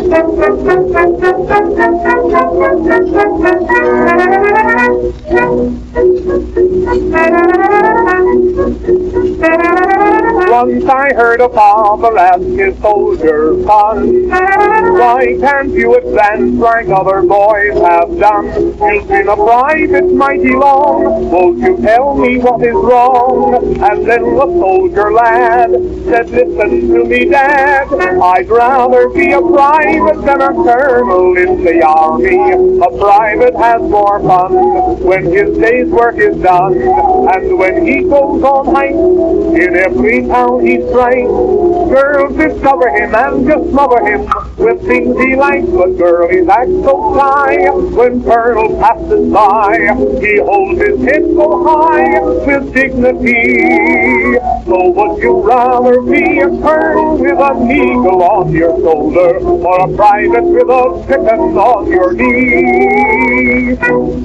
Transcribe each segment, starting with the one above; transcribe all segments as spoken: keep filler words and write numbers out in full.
Once I heard a farmer ask his soldier son, why can't you advance like other boys have done? You've been a private mighty long, won't you tell me what is wrong? And then the soldier lad said, listen to me, Dad, I'd rather be a private than a colonel in the army. A private has more fun when his day's work is done, and when he goes on hikes in every town he strikes, girls discover him and just smother him with things he likes. But girlies act so shy when Colonel passes by. He holds his head so high with dignity. So would you rather be a colonel with an eagle on your shoulder, or a private with a chicken on your knee?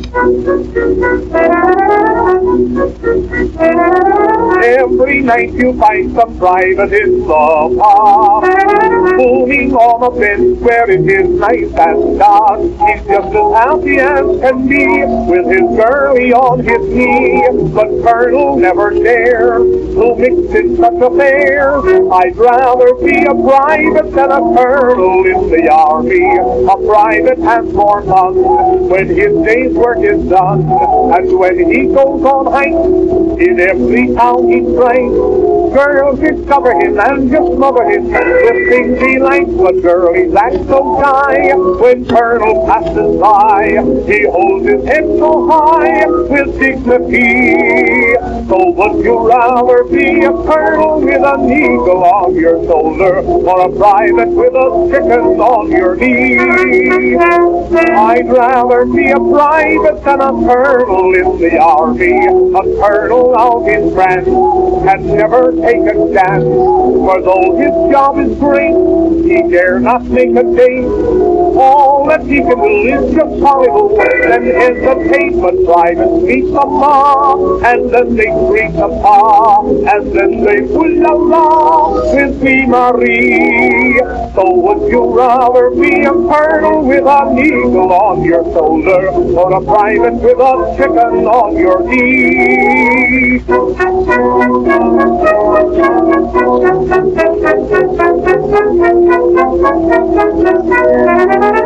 Every night you find some private in the park, mooning on a bench where it is nice and dark. He's just as happy as can be with his girlie on his knee. But Colonel never dares to mix in such affairs. I'd rather be a private than a colonel in the army. A private has more fun when his day's work is done, and when he goes on hikes in every town he strikes, girls discover him and just smother him with things he likes. But girlies act so shy when Colonel passes by. He holds his head so high with dignity. So would you rather be a colonel with an eagle on your shoulder, or a private with a chicken on your knee? I'd rather be a private than a colonel in the army. A colonel out in France can never take a chance, for though his job is great, he dare not make a date. All that he can do is just follow and hesitate. But privates meet the mob, and then they greet the pa, and then they ooh-la-la with me, Marie. So would you rather be a colonel with an eagle on your shoulder, or a private with a chicken on your knee? Thank you.